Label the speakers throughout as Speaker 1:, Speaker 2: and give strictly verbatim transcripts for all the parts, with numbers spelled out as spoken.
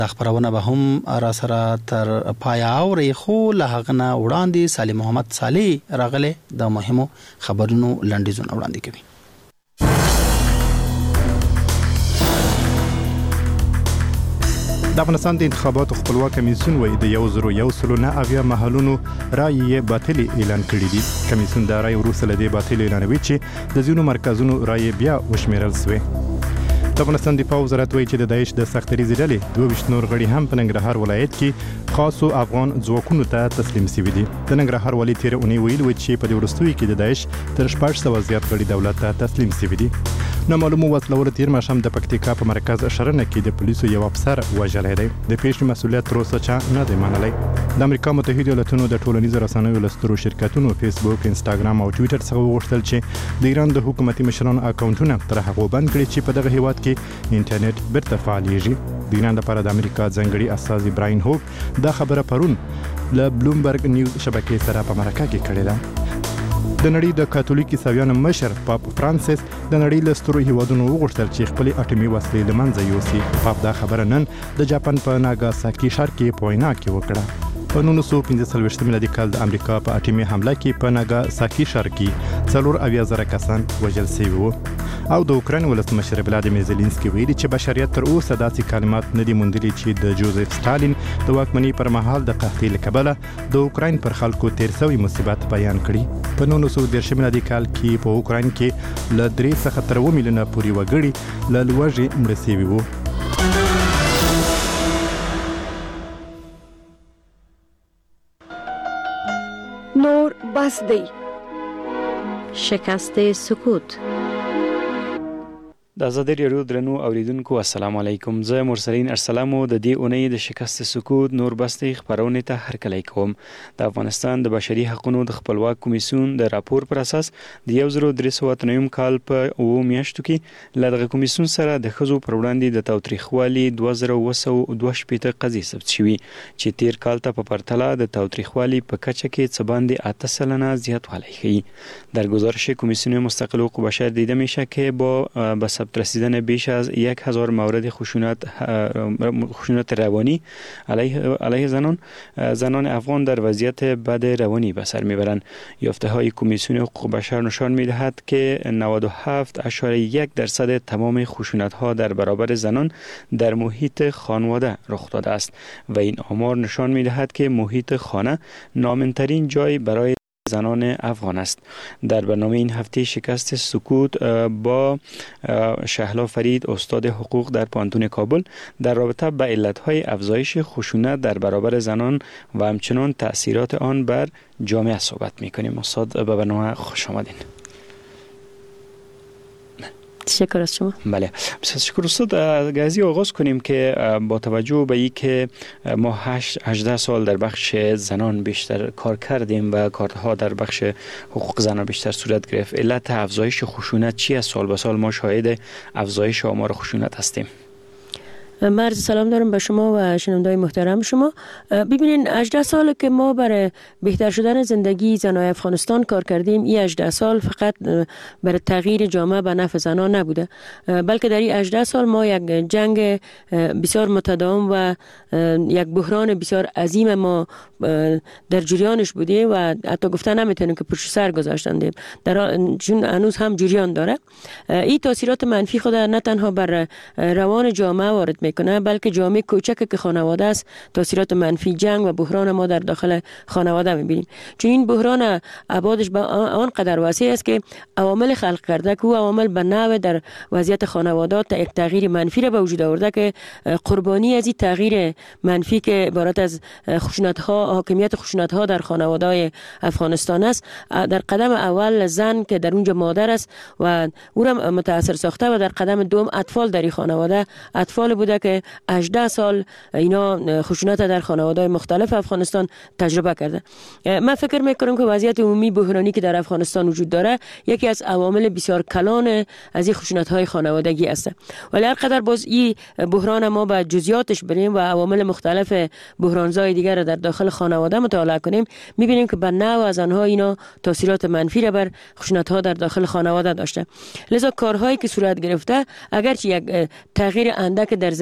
Speaker 1: خبرونه به هم را سره تر پای اوري خو له هغه نه وړاندې سالم محمد صالح راغله د مهمو خبرونو لنډیزونه وړاندې کوي.
Speaker 2: د افغانستان د انتخاباتو خپلواک کمیسیون وایي د یو زرو یو سلو نه اویا محلونو رایې باطل اعلان کړي دي. کمیسیون د رای وروسته له دې باطل اعلانوي چې د ځینو مرکزونو رایې بیا وشمیرل شوې. د افغانستان دفاع وزارت وایي چې د داعش د سختریزې ډلې دوه ویشت نور غړي هم په ننګرهار ولایت کې خاصو افغان ځواکونو ته تسلیم شوي دي. د ننګرهار والي تېره اونۍ ویلي و چې په دې وروستیو کې د داعش تر شپږ سوه زیات غړي دولت ته تسلیم شوي دي. نامعلومو وسلوالو تېر ماښام د پکتیکا په مرکز شرنه کې د پولیسو یو افسر وژلی دی. د پیښې مسؤلیت تر اوسه چا نه دی منلی. د امریکا متحده ایالاتونو د ټولنیزو رسنیو له سترو شرکتونو فیسبوک، انسټاګرام او ټویټر څخه وغوښتل چې د ایران د حکومتي مشرانو اکاونټونه تر هغو بند کړي چې په دغه هیواد کې انټرنیټ بیرته فعالیږي. د ایران لپاره د امریکا ځانګړي استازي براین هوک دا خبره پرون له بلومبرګ نیوز شبکې سره په مرکه کې کړې ده. د نړۍ د کاتولیک عیسویانو مشر پاپ فرانسیس د نړۍ له سترو هیوادونو وغوښتل چې خپلې اټومي وسلې له منځه یوسي. پاپ دا خبره نن د جاپان په ناګاساکي ښار کې په وینا کې وکړه. په نولس سوه پنځه څلوېښت میلادي کال د امریکا په اټومي حمله کې په ناګاساکي ښار کې څلور اویا زره کسان وژل شوي وو. او د اوکراین ولسمشر ولادیمیر زيلنسکي ویلي چې بشریت تر اوسه داسې کلمات نه دي موندلي چې د جوزف ستالین د واکمنۍ پر مهال د قحطۍ له کبله د اوکراین پر خلکو تیر شوی مصیبت بیان کړي. په نولس سوه دېرش میلادي کال کې په اوکراین کې له درې څخه تر اووه میلیونه پورې وګړي له لوږې مړه شوي وو.
Speaker 3: نور بس دی.
Speaker 4: شکست سکوت.
Speaker 5: د آزادۍ راډیو درنو اوریدونکو السلام علیکم. زه مرسلین ارسلامو د دې اونۍ د شکست سکوت نور بستې خبرونه ته هرکلی کوم. د افغانستان د بشري حقوقو د خپلواک کمیسیون د راپور پر اساس د یو زرو درې سوه اته نوي کال په اووه میاشتو کې له دغه کمیسیون سره د ښځو پر وړاندې د تاوتریخوالي دوه زره اووه سوه دوه شپېته قضیې ثبت شوي چې تیر کال ته په پرتله د تاوتریخوالي په کچه کې څه باندې اته سلنه زیاتوالی ښیي. در گزارش کمیسیون مستقل حقوق بشر دیده میشه که با به ثبت رسیدن بیش از یک هزار مورد خشونت خشونت روانی علیه علیه زنان زنان افغان در وضعیت بد روانی به سر میبرند. یافته های کمیسیون حقوق بشر نشان میدهد که نود و هفت اشاریه یک درصد تمام خشونت ها در برابر زنان در محیط خانواده رخ داده است و این آمار نشان میدهد که محیط خانه نامن‌ترین جای برای زنان افغان است. در برنامه این هفته شکست سکوت با شهلا فرید استاد حقوق در پانتون کابل در رابطه با علتهای افزایش خشونت در برابر زنان و همچنان تأثیرات آن بر جامعه صحبت می‌کنیم. استاد به برنامه خوش آمدین.
Speaker 4: تشکر از شما.
Speaker 5: بله بسیار تشکر استاد. گازی آغاز کنیم که با توجه به اینکه ما هجده سال در بخش زنان بیشتر کار کردیم و کارها در بخش حقوق زنان بیشتر صورت گرفت، علت افزایش خشونت چی است؟ سال به سال ما شاهد افزایش آمار خشونت هستیم.
Speaker 4: من عرض سلام دارم به شما و شنونده‌های محترم شما. ببینین هجده سال که ما برای بهتر شدن زندگی زنای افغانستان کار کردیم، این هجده سال فقط برای تغییر جامعه به نفع زنان نبوده، بلکه در این هجده سال ما یک جنگ بسیار متداوم و یک بحران بسیار عظیم ما در جریانش بودیم و حتی گفتن نمیتونیم که پشت سر گذاشتندیم، در چون هنوز هم جریان داره. این تاثیرات منفی خود نه تنها بر روان جامعه وارد میکنه، بلکه جامعه کوچک که خانواده است تاثیرات منفی جنگ و بحران ما در داخل خانواده میبینیم. چون این بحران ابعادش به آن قدر وسیع است که عوامل خلق کرده که او عوامل به نوع در وضعیت خانوادات یک تغییر منفی را به وجود آورده که قربانی از این تغییر منفی که عبارت از خشونت ها حاکمیت خشونت ها در خانواده افغانستان است، در قدم اول زن که در اونجا مادر است و او را متاثر ساخته و در قدم دوم اطفال در این خانواده اطفال بوده که هجده سال اینا خشونت در خانواده مختلف افغانستان تجربه کرده. من فکر میکنم که وضعیت عمومی بحرانی که در افغانستان وجود داره یکی از عوامل بسیار کلان از این خشونت های خانوادگی است، ولی هر قدر باز این بحران ما به جزئیاتش بریم و عوامل مختلف بحران‌های دیگر را در داخل خانواده مطالعه کنیم، میبینیم که به نوع از آنها اینا تاثیرات منفی را بر خشونت ها در داخل خانواده داشته. لذا کارهایی که صورت گرفته اگرچه یک تغییر اندک در زندگی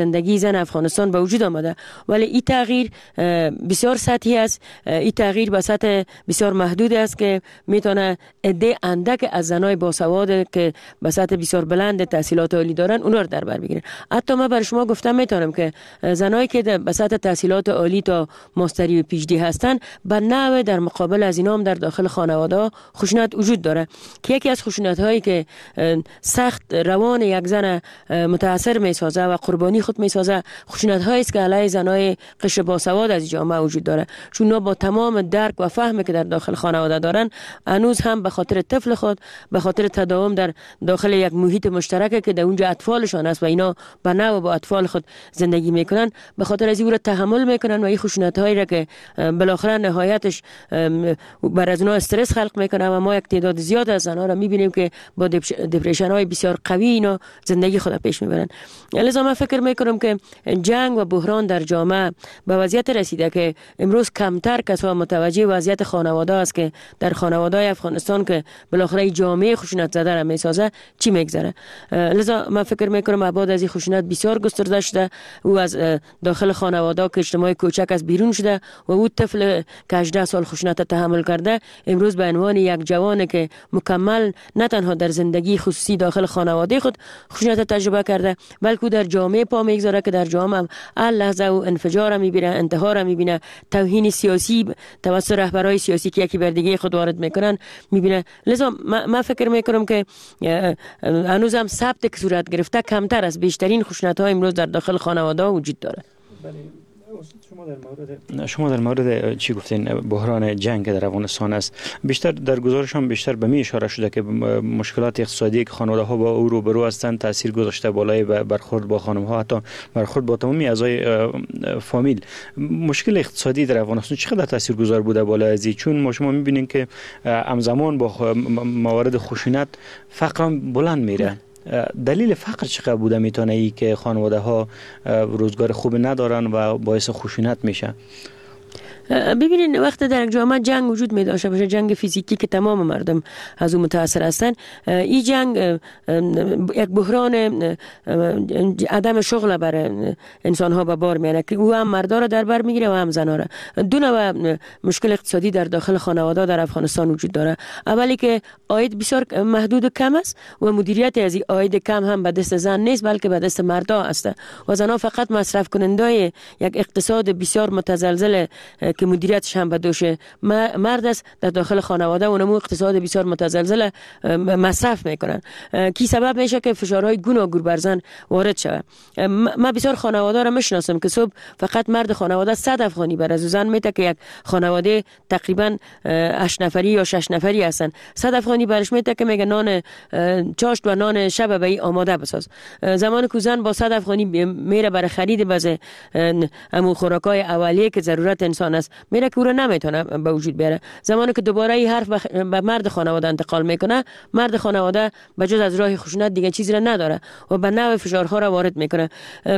Speaker 4: زندگی زن افغانستان به وجود آمده، ولی این تغییر بسیار سطحی است. این تغییر به سطح بسیار محدود است که میتونه عده اندک از زنای باسواد که به سطح بسیار بلند تحصیلات عالی دارن اونها رو در بر بگیرن. حتی من بر شما گفتم میتونم که زنایی که به سطح تحصیلات عالی تا ماستری و پی اچ دی هستن به نوع در مقابل از اینا هم در داخل خانواده خشونت وجود داره که یکی از خشونت هایی که سخت روان یک زن متاثر میسازه و قربانی خود میسازه خشونت هایی است که علیه زنای قشر باسواد از جامعه وجود داره، چون اونا با تمام درک و فهمی که در داخل خانواده دارن هنوز هم به خاطر طفل خود، به خاطر تداوم در داخل یک محیط مشترک که در اونجا اطفالشان است و اینا به نوع با اطفال خود زندگی میکنن، به خاطر از این رو تحمل میکنن و این خشونت هایی را که بالاخره نهایتش بر از اونها استرس خلق میکنه و ما یک تعداد زیاد از زنها را میبینیم که با دپرشن های بسیار قوی اینا زندگی خود پیش میبرن. لذا من فکر میکنم که جنگ و بحران در جامعه به وضعیت رسیده که امروز کمتر کسا متوجه وضعیت خانواده است که در خانواده افغانستان که بالاخره جامعه خشونت زده را میسازه چی میگذره. لذا من فکر میکنم بعد از این خشونت بسیار گسترده شده، او از داخل خانواده که اجتماع کوچک از بیرون شده و او طفل که هجده سال خشونت تحمل کرده امروز به عنوان یک جوان که مکمل نه تنها در زندگی خصوصی داخل خانواده خود خشونت تجربه کرده بلکه در جامعه پا میگذاره که در جامعه هر لحظه او انفجار میبینه، انتحار میبینه، توهین سیاسی توسط رهبرای سیاسی که یکی بر دیگه خود وارد میکنن میبینه. لذا من فکر میکنم که هنوز هم ثبت که صورت گرفته کمتر است، بیشترین خشونت ها امروز در داخل خانواده وجود داره.
Speaker 5: شما در مورد شما در مورد چی گفتین بحران جنگ در افغانستان است، بیشتر در گزارش هم بیشتر به می اشاره شده که مشکلات اقتصادی که خانواده ها با او روبرو هستند تاثیر گذاشته بالای برخورد با خانم ها، حتی برخورد با تمامی اعضای فامیل. مشکل اقتصادی در افغانستان چقدر تاثیرگذار بوده بالای ازی؟ چون ما شما میبینین که همزمان با موارد خشونت فقر بلند میره. دلیل فقر چقدر بوده میتونه ای که خانواده ها روزگار خوب ندارن و باعث خشونت میشه؟
Speaker 4: ببینید وقتی در جامعه جنگ وجود می داشته باشه، جنگ فیزیکی که تمام مردم از اون متاثر هستن، این جنگ یک بحران عدم شغل برای انسان ها به بار میاره که او هم مردا را در بر میگیره و هم زنا را. دو نوع مشکل اقتصادی در داخل خانواده در افغانستان وجود داره. اولی که عاید بسیار محدود و کم است و مدیریت از این عاید کم هم به دست زن نیست بلکه به دست مردا است و زنها فقط مصرف کننده یک اقتصاد بسیار متزلزل که مدیریتش هم به دوش مرد است در داخل خانواده و اونمو اقتصاد بسیار متزلزل مصرف میکنن کی سبب میشه که فشارهای گوناگون بر زن وارد شود. من بسیار خانواده را میشناسم که صبح فقط مرد خانواده صد افغانی بر از زن میده که یک خانواده تقریبا هشت نفری یا شش نفری هستن، صد افغانی برش میده که میگه نان چاشت و نان شب به ای آماده بساز. زمان که زن با صد افغانی میره برای خرید باز همون خوراکای اولیه که ضرورت انسان است میره که او را نمیتونه به وجود بیاره. زمانی که دوباره این حرف به مرد خانواده انتقال میکنه، مرد خانواده به جز از راه خشونت دیگه چیزی را نداره و به نوع فشارها را وارد میکنه.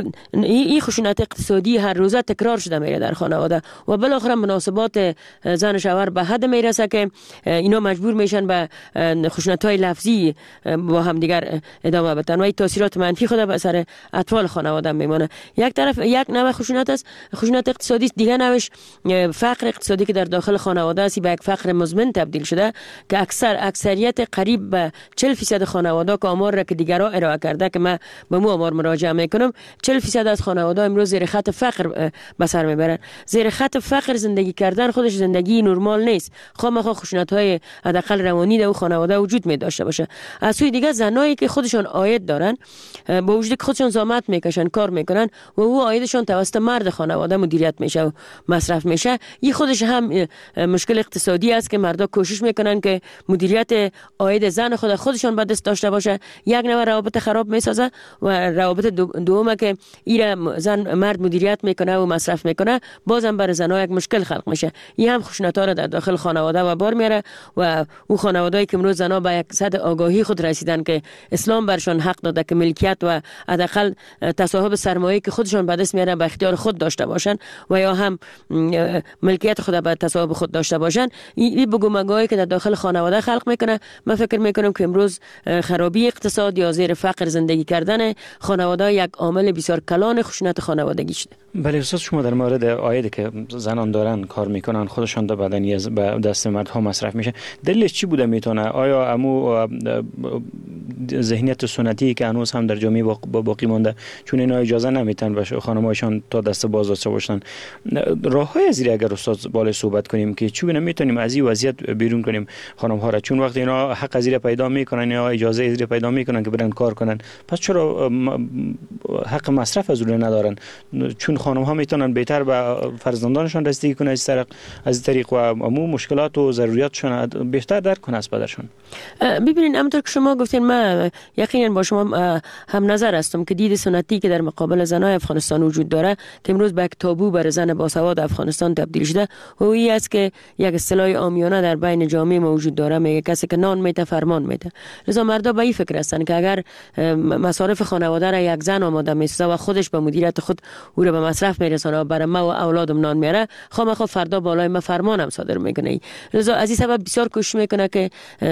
Speaker 4: این خشونت اقتصادی هر روزه تکرار شده میره در خانواده و بالاخره مناسبات زن و شوهر به حد میرسه که اینا مجبور میشن به خشونت های لفظی با هم دیگر ادامه بدن و این تاثیرات منفی خود به سر اطفال خانواده میمونه. یک طرف یک نوع خشونت است، خشونت اقتصادی، دیگه نوعش فقر اقتصادی که در داخل خانواده است، به یک فقر مزمن تبدیل شده که اکثر اکثریت قریب به چهل درصد خانواده که آمار را که دیگرها ارائه کرده که من به مو آمار مراجعه میکنم، چهل درصد از خانواده امروز زیر خط فقر به سر میبرن. زیر خط فقر زندگی کردن خودش زندگی نرمال نیست، خامخا خشونت های حداقل روانی در خانواده وجود می داشته باشه. از سوی دیگه زنایی که خودشون عاید دارن با وجودی که خودشون زحمت میکشن کار میکنن و او عایدشون توسط مرد خانواده مدیریت میشه و مصرف میشه، این خودش هم مشکل اقتصادی است که مردا کوشش میکنن که مدیریت عاید زن خود خودشون به دست داشته باشه. یک نوع روابط خراب میسازه و روابط دومه که ایره زن مرد مدیریت میکنه و مصرف میکنه بازم بر زنها یک مشکل خلق میشه. این هم خشونت‌ها را در داخل خانواده و بار میاره و اون خانواده‌ای که امروز زنها به یک سطح آگاهی خود رسیدن که اسلام برشان حق داده که ملکیت و حداقل تصاحب سرمایه که خودشون به دست میارن به اختیار خود داشته باشن و یا هم ملکیت خود به تصاحب خود داشته باشن. این بگو مگویی که در داخل خانواده خلق میکنه. من فکر میکنم که امروز خرابی اقتصاد یا زیر فقر زندگی کردن خانواده یک عامل بسیار کلان خشونت خانوادگی شده.
Speaker 5: بله استاد، شما در مورد عایدی که زنان دارن کار میکنن خودشان در بدنی از دست مردها مصرف میشه، دلیلش چی بوده میتونه؟ آیا امو ذهنیت سنتی که هنوز هم در جامعه باقی مونده چون اینا اجازه نمیتن به خانم‌هاشون تا دست باز داشته باشن؟ راههای از اگر استاد بالا صحبت کنیم که چون نمیتونیم از این وضعیت بیرون کنیم خانم ها را، چون وقتی اینا حق از پیدا میکنن یا اجازه از پیدا میکنن که برن کار کنن، پس چرا حق مصرف از اون ندارن؟ چون خانم ها میتونن بهتر به فرزندانشان رسیدگی کنن از طریق از طریق و عموم مشکلات و ضروریاتشون بهتر درک کنن از پدرشون.
Speaker 4: ببینید همونطور که شما گفتین من یقینا با شما هم نظر هستم که دید سنتی که در مقابل زنای افغانستان وجود داره که امروز به یک تابو بر زن باسواد افغانستان تبدیل شده و این است که یک اصطلاح عامیانه در بین جامعه ما وجود داره، میگه کسی که نان میته فرمان میته. لذا مردا به این فکر هستن که اگر مصارف خانواده را یک زن آماده میسازه و خودش به مدیریت خود او را به مصرف میرسونه، برای ما و اولادم نان میاره، خامخا فردا بالای ما فرمانم صادر میکنه. لذا از این سبب بسیار کوشش میکنه که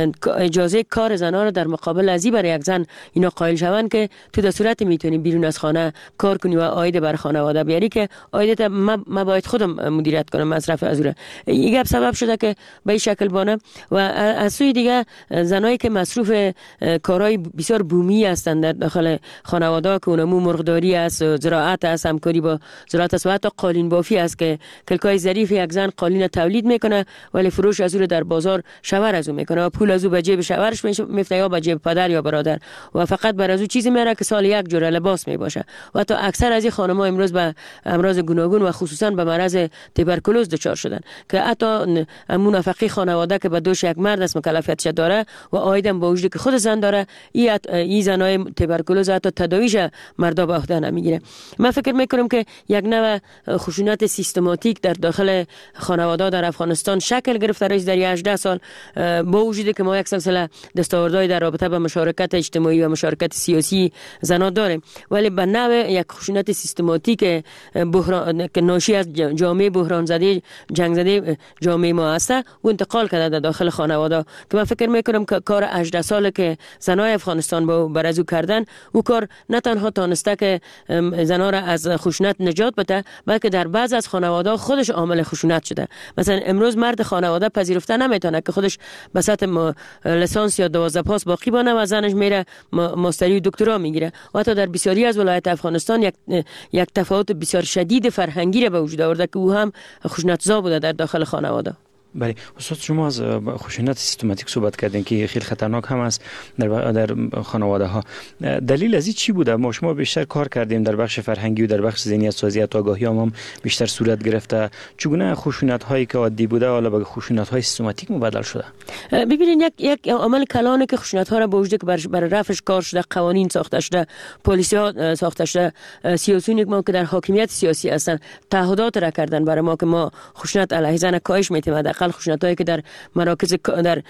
Speaker 4: اجازه کار زنان را در مقابل ازی برای یک زن اینا قائل شوند که تو در صورت میتونی بیرون از خانه کار کنی و عاید بر خانواده بیاری که عایدت ما باید خودم مدیریت کنم مصرف از اون. این گپ سبب شده که به این شکل بانه و از سوی دیگه زنایی که مصروف کارهای بسیار بومی هستند در داخل خانواده که اونمو مرغداری است، زراعت است، همکاری با زراعت است و حتی قالین بافی است که کلکای ظریف یک زن قالین تولید میکنه ولی فروش از اون در بازار شوهر از اون میکنه و پول از اون به جیب شوهرش میفته یا به جیب پدر یا برادر و فقط بر از اون چیزی میره که سال یک جوره لباس میباشه. و تا اکثر از این خانم‌ها امروز به امراض گوناگون و خصوصا به مرض تبرکلوز دچار شدن که حتی امون نفقه خانواده که به دوش یک مرد است مکلفیتش داره و عایدم با وجودی که خود زن داره، این ای زنای تبرکلوز حتی تداویش مردا به عهده نمیگیره. من فکر میکنم که یک نوع خشونت سیستماتیک در داخل خانواده در افغانستان شکل گرفته است در هجده سال، با وجودی که ما یک سلسله دستاوردهای در رابطه با مشارکت اجتماعی و مشارکت سیاسی زنان داریم، ولی به نوع یک خشونت سیستماتیک بحران که ناشی از جامعه بحران زده جنگ زده جامعه ما است و انتقال کرده در داخل خانواده که من فکر میکنم که کار هجده ساله که زنای افغانستان با برازو کردن او کار نه تنها تانسته که زنا را از خشونت نجات بده بلکه در بعض از خانواده خودش عامل خشونت شده. مثلا امروز مرد خانواده پذیرفته نمیتونه که خودش به سطح لیسانس یا دوازده پاس باقی بانه و زنش میره ماستری و دکترا میگیره و حتی در بسیاری از ولایت افغانستان یک یک تفاوت بسیار شدید فرهنگی را به وجود آورده که او هم خشونت‌زا بوده در داخل خانواده.
Speaker 5: بله استاد، شما از خشونت سیستماتیک صحبت کردین که خیلی خطرناک هم است در در خانواده ها. دلیل از این چی بوده؟ ما شما بیشتر کار کردیم در بخش فرهنگی و در بخش ذهنیت سازی و آگاهی هم بیشتر صورت گرفته. چگونه خشونت هایی که عادی بوده حالا به خشونت های سیستماتیک مبدل شده؟
Speaker 4: ببینید یک یک عامل کلانه که خشونت ها را به وجود که بر رفعش کار شده، قوانین ساخته شده، پلیسی ها ساخته شده، سیاسیون ما که در حاکمیت سیاسی هستن تعهدات را کردن برای ما که ما خشونت علیه زن کاهش میتیم. حداقل خشونتایی که در مراکز در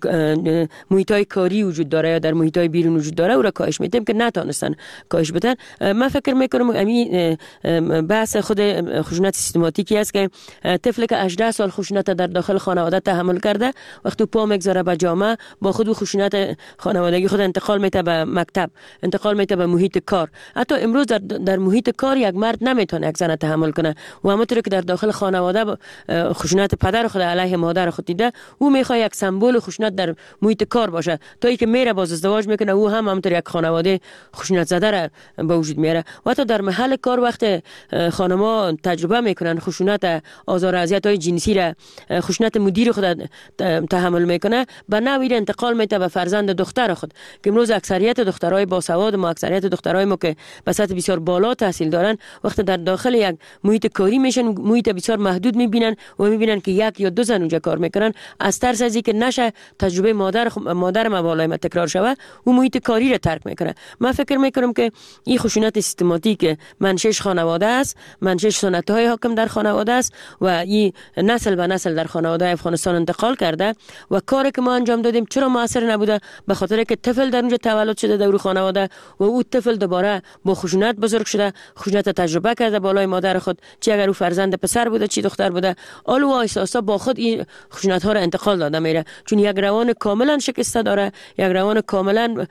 Speaker 4: محیطای کاری وجود داره یا در محیطای بیرون وجود داره او را کاهش میدیم که نتونستن کاهش بدن. من فکر میکنم همین بحث خود خشونت سیستماتیکی است که طفلی که هجده سال خشونت در داخل خانواده تحمل کرده وقتی پا میگذاره به جامعه با خود خشونت خانوادگی خود انتقال میده به مکتب، انتقال میده به محیط کار. حتی امروز در در محیط کار یک مرد نمیتونه یک زن تحمل کنه و همونطور که در داخل خانواده خشونت پدر خود علیه مادر خود دیده، او میخواد یک سمبل خشونت در محیط کار باشه تا اینکه میره باز ازدواج میکنه او هم همونطور یک خانواده خشونت زده را به وجود میاره. و حتی در محل کار وقت خانم‌ها تجربه میکنن خشونت آزار و اذیت‌های جنسی را، خشونت مدیر خود تحمل میکنه، به نوعی انتقال میده به فرزند دختر خود که امروز اکثریت دخترای باسواد ما، اکثریت دخترای ما که به سطح بسیار بالا تحصیل دارن وقت در داخل یک محیط کاری میشن محیط بسیار محدود میبینن و میبینن که یک یا دو خصوصا اونجا کار میکنن از ترس از اینکه نشه تجربه مادر مادر ما بالای ما تکرار شوه و محیط کاری را ترک میکنه. من فکر میکنم که این خشونت سیستماتیک منشأش خانواده است، منشأش سنت های حاکم در خانواده است و این نسل به نسل در خانواده افغانستان انتقال کرده و کاری که ما انجام دادیم چرا موثر نبوده؟ به خاطر که طفل در اونجا تولد شده در خانواده و او طفل دوباره با خشونت بزرگ شده، خشونت تجربه کرده بالای مادر خود، چه اگر او فرزند پسر بوده چی دختر بوده، آلو و احساسا با خود این خشونت ها را انتقال داده میره، چون یک روان کاملا شکسته داره، یک روان کاملا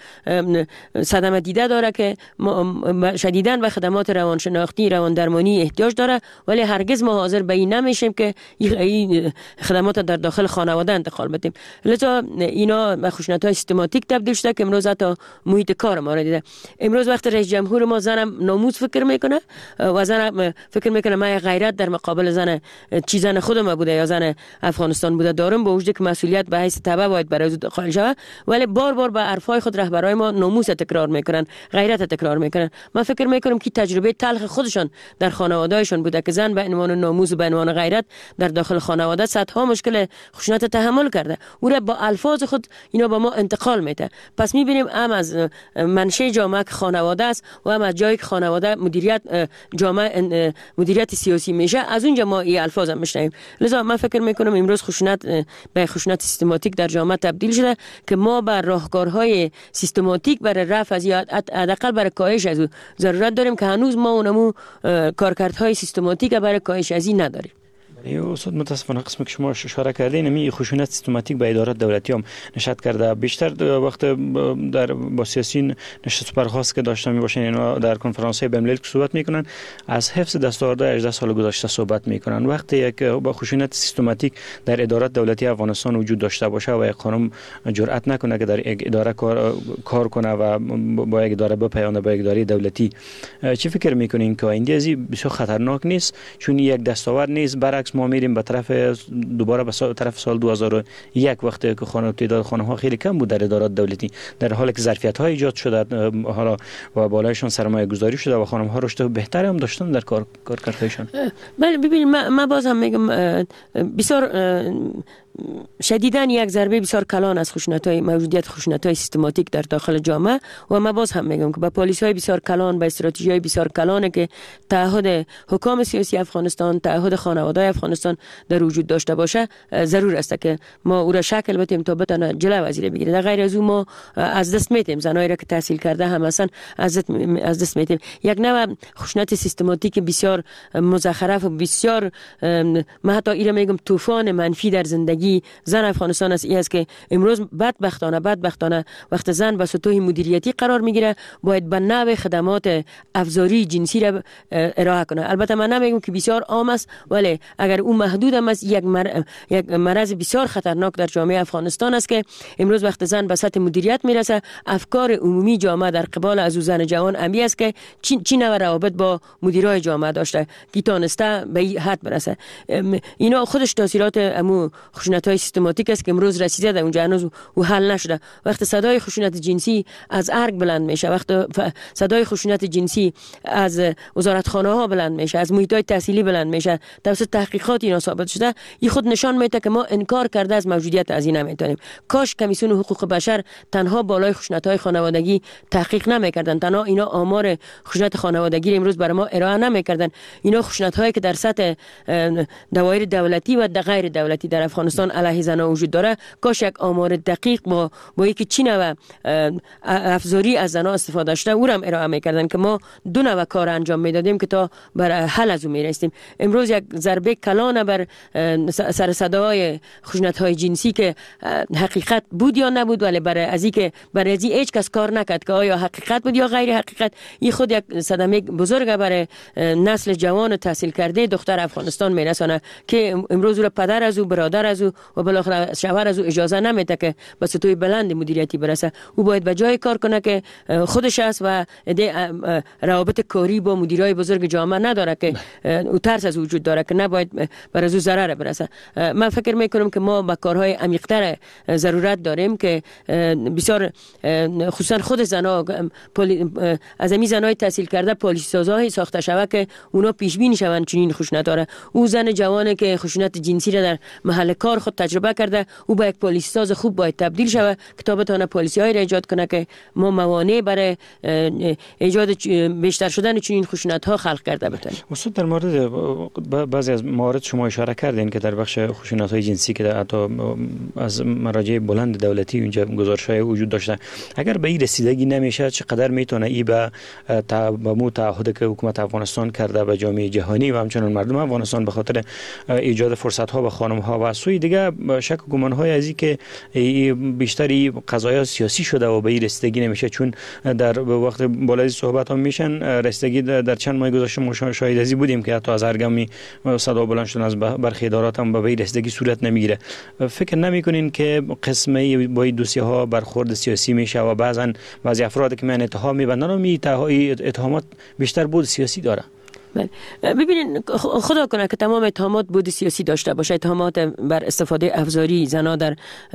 Speaker 4: صدمه دیده داره که شدیداً به خدمات روانشناختی روان درمانی احتیاج داره، ولی هرگز ما حاضر به این نمیشیم که این خدمات در داخل خانواده انتقال بدیم. لذا اینا به خشونت های سیستماتیک تبدیل شده که امروز حتی محیط کار ما را دیده. امروز وقت رئیس جمهور ما زن ناموس فکر میکنه و زن فکر میکنه من غیرت در مقابل زن چی زن خودم بوده یا زن افغانستان بوده دارم، با وجودی که مسئولیت به حیث تبع باید برای او قائل شود، ولی بار بار به حرفای خود رهبرای ما ناموس تکرار میکنن، غیرت تکرار میکنن. من فکر میکنم که تجربه تلخ خودشان در خانواده‌شان بوده که زن به عنوان ناموس و به عنوان غیرت در داخل خانواده صدها مشکل خشونت تحمل کرده، او را با الفاظ خود اینا به ما انتقال میده. پس میبینیم هم از منشأ جامعه خانواده است و هم از جایی که خانواده مدیریت جامعه مدیریت سیاسی میشه از اونجا ما این الفاظ هم میشنویم. لذا من فکر میکنم امروز خشونت به خشونت سیستماتیک در جامعه تبدیل شده که ما بر راهکارهای سیستماتیک برای رفع از یا حداقل برای کاهش از او ضرورت داریم که هنوز ما اونمو کارکردهای سیستماتیک برای کاهش از این نداریم.
Speaker 5: استاد متاسفانه قسمی که شما اشاره کردین می خشونت سیستماتیک به ادارات دولتی هم نشأت کرده. بیشتر وقت در با سیاسیین نشست برخاست که داشتن می باشن اینا در کنفرانس های بین المللی که صحبت میکنن از حفظ دستاوردهای هجده سال گذشته صحبت میکنن. وقتی یک با خشونت سیستماتیک در ادارات دولتی افغانستان وجود داشته باشه و یک خانم جرئت نکنه که در یک اداره کار, کار کنه و با یک اداره بپیونه با یک اداره دولتی، چی فکر میکنین که آینده ازی بسیار خطرناک نیست؟ چون یک دستاورد نیست، برعکس ما میریم به طرف دوباره به طرف سال دو هزار و یک وقتی که خانم تعداد خانم ها خیلی کم بود در ادارات دولتی، در حالی که ظرفیت ها ایجاد شده حالا و بالایشان سرمایه گذاری شده و خانم ها رشد بهتری هم داشتن در کار کارکردشان.
Speaker 4: بله ببینید من باز هم میگم بسیار شدیداً یک ضربه بسیار کلان از خشونت‌های موجودیت خشونت‌های سیستماتیک در داخل جامعه و من باز هم میگم که با پالیس‌های بسیار کلان، با استراتژی‌های بسیار کلانه که تعهد حکام سیاسی افغانستان، تعهد خانواده افغانستان در وجود داشته باشه ضرور است که ما او را شکل بدیم تا بتونه جلو وزیر بگیره. در غیر از او ما از دست میدیم زنایی را که تحصیل کرده هم اصلا از از دست میدیم. یک نوع خشونت سیستماتیک بسیار مزخرف و بسیار من حتی اینا میگم طوفان منفی در زندگی زن افغانستان است. این است که امروز بدبختانه بدبختانه وقت زن به سطوح مدیریتی قرار میگیره باید به نوع خدمات افزاری جنسی را ارائه کنه. البته من نمیگم که بسیار عام است، ولی اگر اون محدود هم است یک مر... یک مرض بسیار خطرناک در جامعه افغانستان است که امروز وقت زن به سطح مدیریت میرسه افکار عمومی جامعه در قبال از زن جوان امی است که چی چی نوع روابط با مدیرای جامعه داشته که تونسته به این حد برسه. اینا خودش تاثیرات امو خشونت‌های سیستماتیک است که امروز رسیده در اونجا هنوز و حل نشده. وقت صدای خشونت جنسی از ارگ بلند میشه، وقت صدای خشونت جنسی از وزارتخانه ها بلند میشه، از محیط‌های تحصیلی بلند میشه، توسط تحقیقات اینا ثابت شده، این خود نشان میده که ما انکار کرده از موجودیت از این نمیتونیم. کاش کمیسیون حقوق بشر تنها بالای خشونت‌های خانوادگی تحقیق نمیکردن، تنها اینا آمار خشونت خانوادگی امروز برای ما ارائه نمیکردن. اینا خشونت‌هایی که در سطح دوایر دولتی و غیر دولتی در افغانستان علیه زنان وجود داره، کاش یک آمار دقیق با با اینکه چی نوع افزاری از زنان استفاده شده او را هم ارائه میکردن که ما دو نوع کار انجام میدادیم که تا بر حل از او میرسیم. امروز یک ضربه کلان بر سر صدای خشونت‌های جنسی که حقیقت بود یا نبود، ولی برای از اینکه برای از هیچ کس کار نکرد که آیا حقیقت بود یا غیر حقیقت، این خود یک صدمه بزرگ برای نسل جوان تحصیل کرده دختر افغانستان میرسانه که امروز او پدر از او، برادر از او و بالاخره شوهر از او اجازه نمیده که به سطوح بلند مدیریتی برسه. او باید به جای کار کنه که خودش است و روابط کاری با مدیرای بزرگ جامعه نداره که او ترس از وجود داره که نباید بر از او ضرر برسه. من فکر میکنم که ما با کارهای عمیق‌تر ضرورت داریم که بسیار خصوصا خود زنا از امی زنای تحصیل کرده پالیسی سازهای ساخته شوه که اونا پیش بینی شون چنین خشونت داره. او زن جوانی که خشونت جنسی را در محل کار بار خود تجربه کرده او با یک پلیس ساز خوب باید تبدیل شود که تا بتونه پلیسی‌های را ایجاد کنه که ما موانع برای ایجاد بیشتر شدن چنین خشونت‌ها خلق کرده بتونیم.
Speaker 5: استاد در مورد بعضی از موارد شما اشاره کردین که در بخش خشونت‌های جنسی که حتی از مراجع بلند دولتی اونجا گزارش‌های وجود داشته، اگر به این رسیدگی نمیشه چقدر میتونه ای به مو تعهدی که حکومت افغانستان کرده به جامعه جهانی و همچنین مردم افغانستان به خاطر ایجاد فرصت‌ها به خانم‌ها و سوی دیگه شک و گمان‌های از که بیشتری قضایا سیاسی شده و به این رسیدگی نمیشه، چون در وقت بالای صحبت هم میشن رسیدگی در چند ماه گذشته ما شاهد ازی بودیم که حتی از هرگامی صدا بلند شدن از برخی ادارات هم به این رسیدگی صورت نمیگیره. فکر نمیکنین که قسمی با این دوسیه ها برخورد سیاسی میشه و بعضا بعضی افراد که من اتهام میبندن و می اتهامات بیشتر بود سیاسی داره؟
Speaker 4: ببینین خدا کنه که تمام اتهامات بود سیاسی داشته باشه، اتهامات بر استفاده افزاری زنا در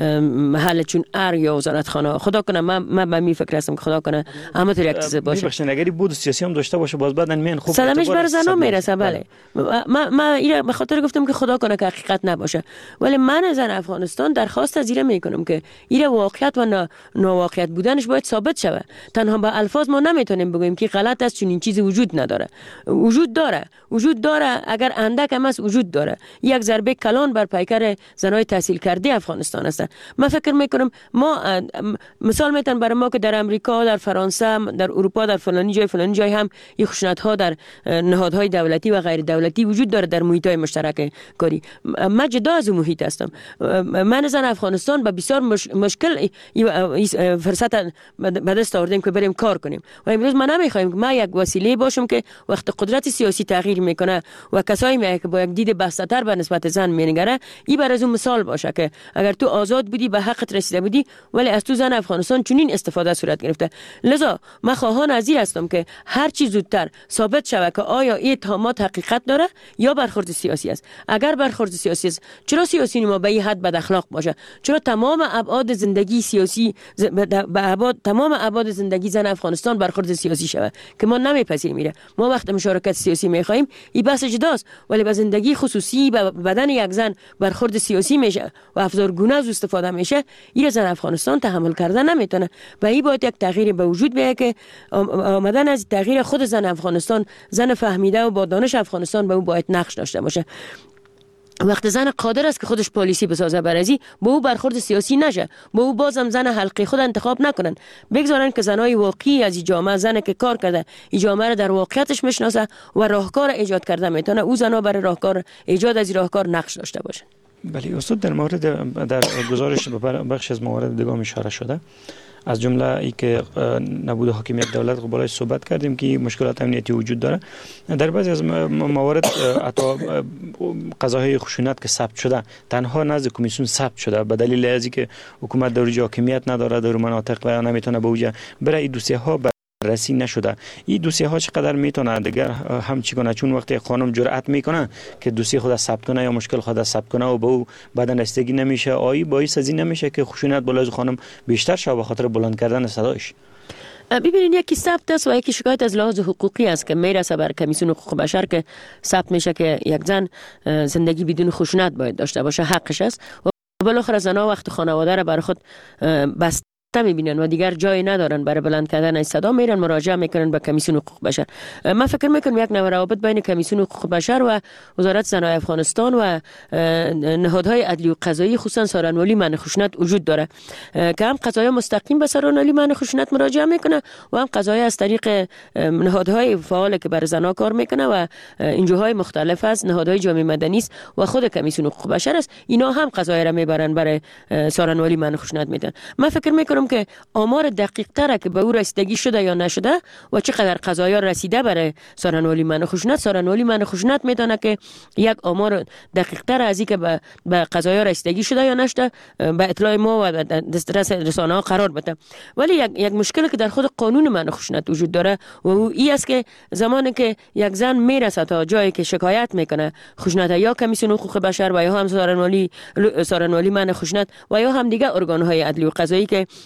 Speaker 4: محل چون ار یا وزارتخانه، خدا کنه من من به می فکر هستم که خدا کنه اما تو یک چیز باشه.
Speaker 5: ببخشید اگری بود سیاسی هم داشته باشه باز بعدن من خوب
Speaker 4: صدمش بر زنا میرسه. بله ما ما اینا به خاطر گفتم که خدا کنه که حقیقت نباشه، ولی من زن افغانستان درخواست از ایره میکنم که ایره واقعیت و ناواقعیت بودنش باید ثابت شوه. تنها با الفاظ ما نمیتونیم بگیم که غلط است چون این چیزی وجود نداره. وجود داره وجود داره اگر اندک هم است وجود داره. یک ضربه کلان بر پیکر زنای تحصیل کرده افغانستان هستن. من فکر میکنم ما مثال میتونم برای ما که در امریکا، در فرانسه، در اروپا، در فلانی جای فلانی جای هم این خشونت ها در نهادهای دولتی و غیر دولتی وجود داره در محیط های مشترک کاری. من جدا از محیط هستم. من زن افغانستان با بسیار مش... مشکل فرصت به دست آوردیم که بریم کار کنیم و امروز ما نمیخوایم که ما یک وسیله باشم که وقت قدرت سیاسی تغییر میکنه و کسایی میگه که با یک دید بسته‌تر به نسبت زن مینگره، این بر از اون مثال باشه که اگر تو آزاد بودی به حقت رسیده بودی ولی از تو زن افغانستان چنین استفاده صورت گرفته. لذا من خواهان از این هستم که هر چی زودتر ثابت شود که آیا این اتهامات حقیقت داره یا برخورد سیاسی است. اگر برخورد سیاسی است چرا سیاسی ما به این حد بد اخلاق باشه؟ چرا تمام ابعاد زندگی سیاسی به ابعاد تمام ابعاد زندگی زن افغانستان برخورد سیاسی شود که ما نمیپذیریم. میره ما وقت مشارکت سیاسی میخوایم این بحث جداست، ولی به زندگی خصوصی به بدن یک زن برخورد سیاسی میشه و افزار گونه از استفاده میشه، این زن افغانستان تحمل کردن نمیتونه و این باید یک تغییر به وجود بیاید که آمدن از تغییر خود زن افغانستان، زن فهمیده و با دانش افغانستان به او باید نقش داشته باشه. وقت زن قادر است که خودش پالیسی بسازه برازی با او برخورد سیاسی نشه، با او بازم زن حلقی خود انتخاب نکنن، بگذارن که زنای واقعی از این جامعه، زن که کار کرده این جامعه را در واقعیتش میشناسه و راهکار ایجاد کرده میتونه، او زنا برای راهکار ایجاد از این راهکار نقش داشته باشه.
Speaker 5: بله استاد، در مورد در گزارش بخش از موارد دیگه اشاره شده، از جمله ای که نبود حاکمیت دولت بالای صحبت کردیم که مشکلات امنیتی وجود داره. در بعضی از موارد حتی قضاهای خشونت که ثبت شده تنها نزد کمیسیون ثبت شده به دلیل از اینکه حکومت در حاکمیت نداره در مناطق و نمیتونه به اوجه برای این دوسیه ها رسی نشده. این دوسیه ها چقدر میتونه دیگر هم چی کنه؟ چون وقتی خانم جرأت میکنه که دوسیه خود ثبت کنه یا مشکل خود ثبت کنه و به او بدن رسیدگی نمیشه، آیی باعث از این نمیشه که خشونت بالای خانم بیشتر شه به خاطر بلند کردن صدایش؟
Speaker 4: ببینید یکی ثبت است و یکی شکایت از لحاظ حقوقی است که میرسه بر کمیسیون حقوق بشر که ثبت میشه که یک زن زندگی بدون خشونت باید داشته باشه، حقش است و بالاخره زنها وقت خانواده را بر خود بست میبینن و دیگر جای ندارن برای بلند کردن این صدا، میرن مراجعه میکنن به کمیسیون حقوق بشر. من فکر میکنم یک نوع روابط بین کمیسیون حقوق بشر و وزارت زنای افغانستان و نهادهای عدلی و قضایی خصوصا سارنوالی منع خشونت وجود داره که هم قضایا مستقیم به سارنوالی منع خشونت مراجعه میکنه و هم قضایا از طریق نهادهای فعال که بر زنا کار میکنه و انجوهای مختلف از نهادهای جامعه مدنی است و خود کمیسیون حقوق بشر است، اینا هم قضایا را میبرن برای سارنوالی منع خشونت میدن. من فکر میکنم که آمار دقیق تره که به او رسیدگی شده یا نشده و چقدر قضایا رسیده برای سارنوالی منع خشونت. سارنوالی منع خشونت میدونه که یک آمار دقیق تر از این که به به قضایا رسیدگی شده یا نشده به اطلاع ما و دسترس رسانه ها قرار بده. ولی یک یک مشکلی که در خود قانون منع خشونت وجود داره و او این است که زمانی که یک زن میرسه تا جایی که شکایت میکنه خشونت یا کمیسیون حقوق بشر و یا هم سارنوالی سارنوالی منع خشونت و یا هم دیگه ارگان‌های عدلی و قضایی که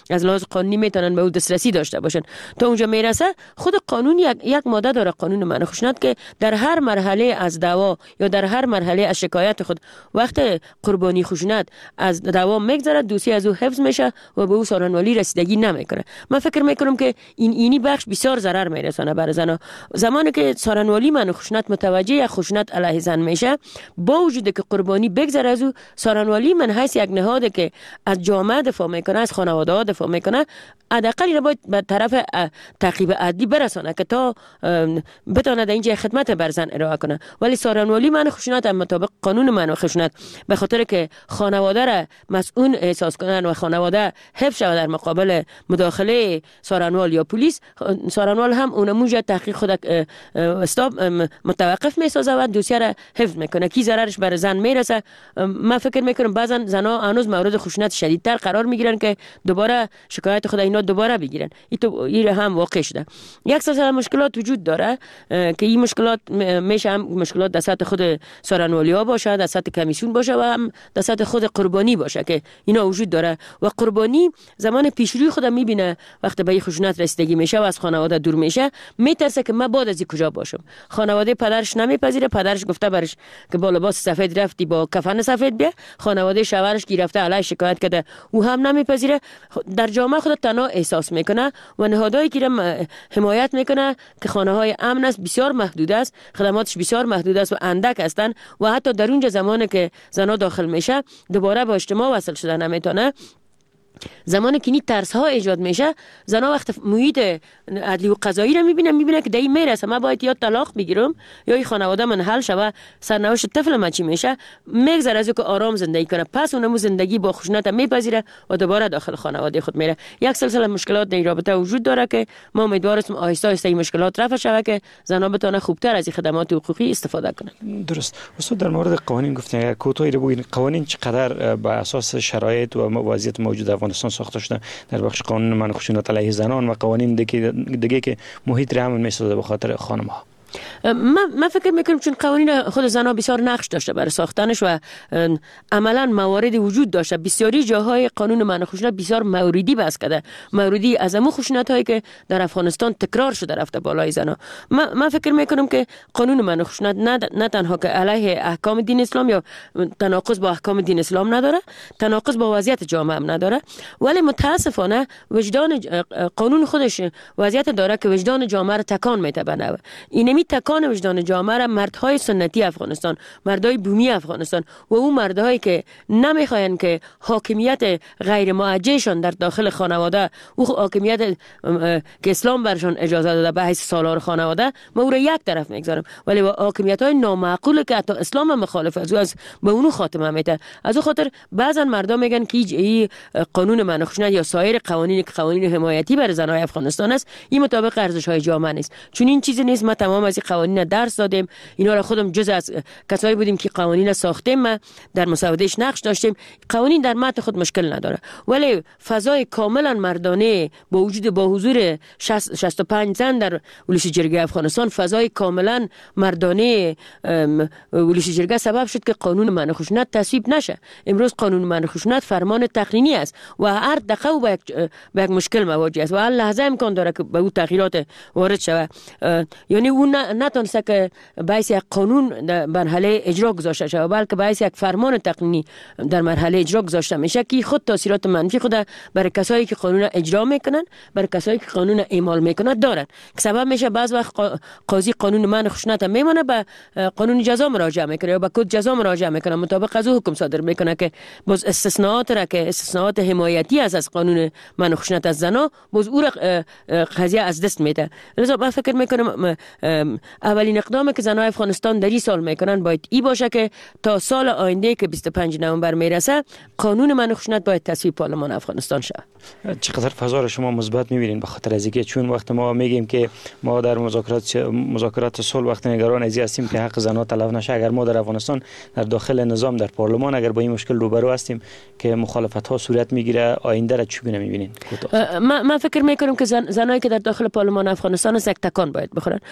Speaker 4: از لحاظ قانونی میتونن به او دسترسی داشته باشن. تا اونجا میرسه خود قانون یک, یک ماده داره، قانون منع خشونت، که در هر مرحله از دعوا یا در هر مرحله از شکایت خود وقت قربانی خشونت از دعوا میگذره، دوسیه از او حفظ میشه و به او سارنوالی رسیدگی نمیکنه. من فکر میکنم که این اینی بخش بسیار ضرر میرسونه برای زنا. زمانی که سارنوالی منع خشونت متوجه یک خشونت علیه زن میشه، با وجود که قربانی بگذره از او، سارنوالی من حیث یک نهاد که از جامعه دفاع میکنه، از خانواده ها دفاع میکنه، حداقل را باید به طرف تعقیب عدلی برسانه که تا بتونه در اینجا خدمت بر زن ارائه کنه. ولی سارنوالی منع خشونت مطابق قانون منع خشونت به خاطر که خانواده را مسئول احساس کنن و خانواده حفظ شود در مقابل مداخله سارنوال یا پلیس، سارنوال هم اونموجه تحقیق خود استاب متوقف میسازه و دوسیه را حفظ میکنه. کی ضررش بر زن میرسه؟ من فکر میکنم بعضا زنا هنوز مورد خشونت شدیدتر قرار میگیرن که دوباره شکایت خود اینا دوباره بگیرن. این تو این هم واقع شده. یک سلسله مشکلات وجود داره که این مشکلات میشه هم مشکلات در سطح خود سارنوالی ها باشه، در سطح کمیسیون باشه و هم در سطح خود قربانی باشه که اینا وجود داره. و قربانی زمان پیشروی خود میبینه وقتی به خشونت رسیدگی میشه و از خانواده دور میشه، میترسه که من بعد از این کجا باشم. خانواده پدرش نمیپذیره، پدرش گفته برش که با لباس سفید رفتی با کفن سفید بیا، خانواده شوهرش گرفته علیه شکایت کرده او هم نمیپذیره. در جامعه خود تنها احساس میکنه و نهادهایی که حمایت میکنه که خانه های امن است بسیار محدود است، خدماتش بسیار محدود است و اندک هستند و حتی در اونجا زمانی که زنا داخل میشه دوباره با اجتماع وصل شده نمیتونه. زمانی که این ترس ها ایجاد میشه، زنا وقت محیط عدلی و قضایی رو میبینه میبینه که دایی میرسه من باید یا طلاق بگیرم یا این خانواده من حل شوه، سرنوشت طفل من چی میشه، میگذره از که آرام زندگی کنه. پس اونمو زندگی با خشونت میپذیره و دوباره داخل خانواده خود میره. یک سلسله مشکلات در این رابطه وجود داره که ما امیدواریم آهسته آهسته این مشکلات رفع شود که زنا بتونه خوبتر از این خدمات حقوقی استفاده کنه.
Speaker 5: درست. استاد در مورد قوانین گفتین، اگر کوتاهی رو بگین قوانین چقدر بر اساس شرایط و وضعیت موجود افغانستان ساخته شده در بخش قانون منع خشونت علیه زنان و قوانین دیگه دیگه که محیط را امن میسازه به خاطر خانم ها؟
Speaker 4: من من فکر میکنم چون قوانین خود زنها بسیار نقش داشته برای ساختنش و عملا موارد وجود داشته. بسیاری جاهای قانون منع خشونت بسیار موردی بس کرده، موردی از همون خشونت هایی که در افغانستان تکرار شده رفته بالای زنها. من من فکر میکنم که قانون منع خشونت نه نه تنها که علیه احکام دین اسلام یا تناقض با احکام دین اسلام نداره، تناقض با وضعیت جامعه هم نداره، ولی متاسفانه وجدان قانون خودش وضعیت داره که وجدان جامعه را تکان میده بنابراین اینمی تکان وجدان جامعه را مردهای سنتی افغانستان، مردهای بومی افغانستان و اون مردهایی که نمیخواین که حاکمیت غیر معجزشان در داخل خانواده، او حاکمیت که اسلام برشان اجازه داده به حیث سالار خانواده، ما او را یک طرف میگذارم، ولی حاکمیت های نامعقول که حتی اسلام هم مخالف از او از به اونو خاتمه میده. از اون خاطر بعضا مردم میگن که این قانون منع خشونت یا سایر قوانین که قوانین حمایتی بر زنای افغانستان است این مطابق ارزش های جامعه نیست. چون این چیزی نیست. ما تمام از این قوانین درس دادیم، اینا را خودم جز از کسایی بودیم که قوانین ساختیم، ما در مسودهش نقش داشتیم. قوانین در متن خود مشکل نداره، ولی فضای کاملا مردانه با وجود با حضور شصت و پنج زن در ولش جرگه افغانستان، فضای کاملا مردانه ولش جرگه سبب شد که قانون منع خشونت تصویب نشه. امروز قانون منع خشونت فرمان تقنینی است و هر دقیقه به یک به یک مشکل مواجه است و هر لحظه امکان داره که به او تغییرات وارد شود. یعنی اون نتونسته که باعث یک قانون در مرحله اجرا گذاشته شود، بلکه باعث یک فرمان تقنینی در مرحله اجرا گذاشته میشه که خود تاثیرات منفی خود برای کسایی که قانون اجرا میکنن، برای کسایی که قانون اعمال میکنن دارن، که سبب میشه بعض وقت قاضی قانون منع خشونت میمونه به قانون جزا مراجعه میکنه یا به کد جزا مراجعه میکنه، مطابق از حکم صادر میکنه که باز استثناءات را که استثناءات حمایتی است از قانون منع خشونت از زنا، باز او را قضیه از دست میده. لذا من فکر میکنم اولین اقدامی که زنای افغانستان در این سال میکنن باید ای باشه که تا سال آینده که بیست و پنج نوامبر میرسه قانون منع خشونت باید تصویب پارلمان افغانستان شود.
Speaker 5: چقدر فضا رو شما مثبت میبینید به خاطر از اینکه چون وقت ما میگیم که ما در مذاکرات مذاکرات صلح وقت نگران ازی هستیم که حق زنان تلف نشه، اگر ما در افغانستان در داخل نظام در پارلمان اگر با این مشکل روبرو هستیم که مخالفت ها صورت میگیره، آینده را چگونه میبینید؟
Speaker 4: من من فکر میکنم که زن، زنایی که در داخل پارلمان افغانستان است یک تکان باید بخورن و ما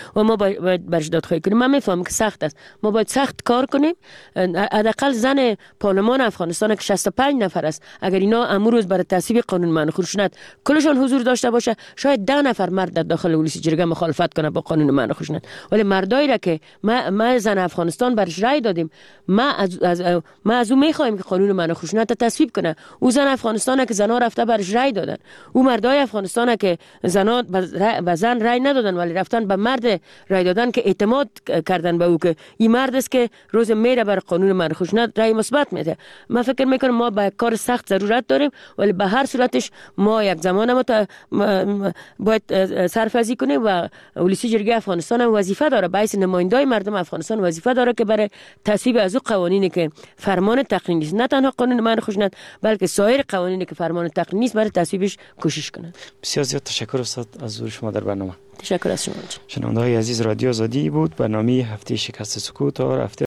Speaker 4: باید برش دادخواهی کنیم. من میفهمم که سخت است، ما باید سخت کار کنیم. حداقل زن پارلمان افغانستان که شصت و پنج نفر است، اگر اینا امروز برای تصویب قانون منع خشونت کلشون حضور داشته باشه، شاید ده نفر مرد در داخل ولسی جرگه مخالفت کنه با قانون منع خشونت. ولی مردایی را که ما, ما زن افغانستان برش رای دادیم، ما از, از ما از او میخوایم که قانون منع خشونت تصویب کنه. او زن افغانستان که زنا رفته برش رای دادن، او مردای افغانستان که زنا به زن رای ندادن ولی رفتن به مرد رای دادن که اعتماد کردن به او که این مرد است که روز میره بر قانون منع خشونت رای مثبت میده. من فکر میکنم ما با کار سخت ضرورت داریم، ولی به هر صورتش ما یک زمان ما باید سرفرازی کنیم و ولسی جرگه افغانستان هم وظیفه داره، باعث نمایندای مردم افغانستان وظیفه داره که برای تصویب از او قوانینی که فرمان تقنینی است، نه تنها قانون منع خشونت بلکه سایر قوانینی که فرمان تقنینی است برای تصویبش کوشش کنند.
Speaker 5: بسیار زیاد تشکر استاد از حضور شما در برنامه.
Speaker 4: تشکر از شما.
Speaker 5: شنونده‌های عزیز، رادیو آزادی بود برنامه هفته شکست سکوت تا هفته